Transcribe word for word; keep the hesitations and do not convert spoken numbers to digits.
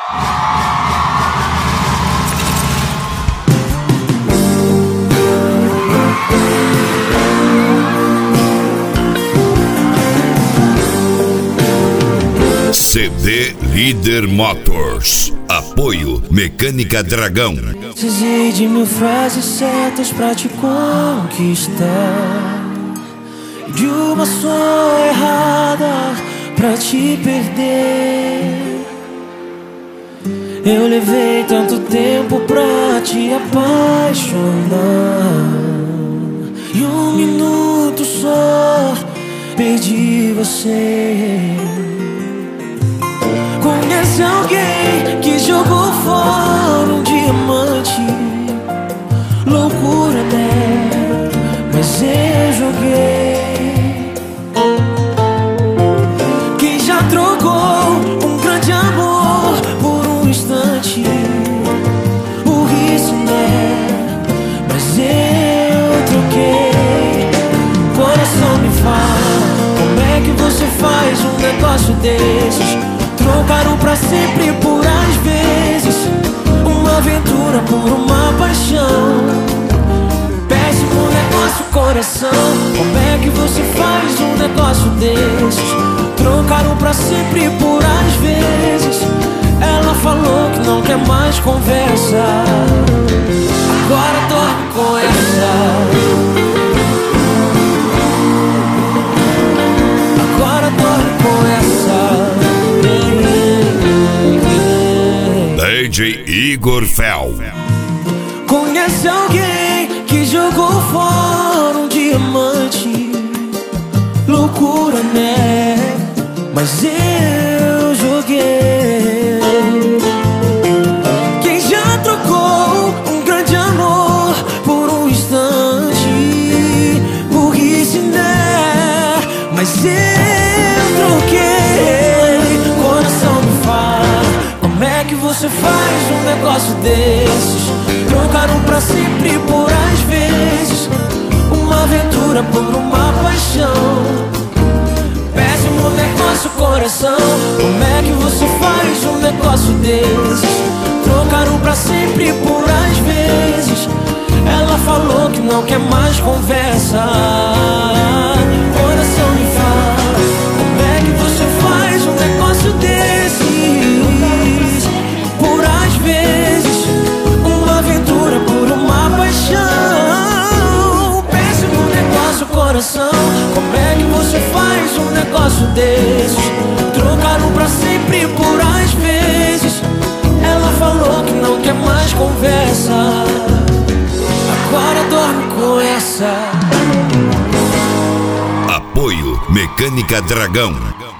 C D Líder Motors. Apoio Mecânica Dragão. Precisei de mil frases certas pra te conquistar, de uma só errada pra te perder. Eu levei tanto tempo pra te apaixonar, e um minuto só perdi você. Conhece alguém que jogou fora um diamante? Loucura, né? Mas eu joguei. Quem já trocou um grande amor por um instante? Burrice, né? Mas eu troquei. Coração, me fala, como é que você faz um negócio desses? Trocaram pra sempre por às vezes, uma aventura por uma paixão. Péssimo negócio, coração, como é que você faz um negócio desses? Trocaram pra sempre por às vezes. Ela falou que não quer mais conversa, agora dorme com essa. Agora dorme com essa. D J Igor Fel. Conhece alguém que jogou fora um diamante? Loucura, né? Mas eu joguei. Quem já trocou um grande amor por um instante? Burrice, né? Mas eu troquei. Coração, me fala, como é que você faz um negócio desses? Trocaram pra sempre por às vezes, uma aventura por uma paixão. Péssimo negócio, coração, como é que você faz um negócio desses? Trocaram pra sempre por às vezes. Ela falou que não quer mais conversa. Coração, me fala, como é que você faz um negócio desses? Por às vezes, uma aventura por uma paixão. Péssimo negócio, coração, como é que você faz um negócio desses? Trocaram pra sempre por às vezes. Ela falou que não quer mais conversa, agora dorme com essa. Apoio Mecânica Dragão.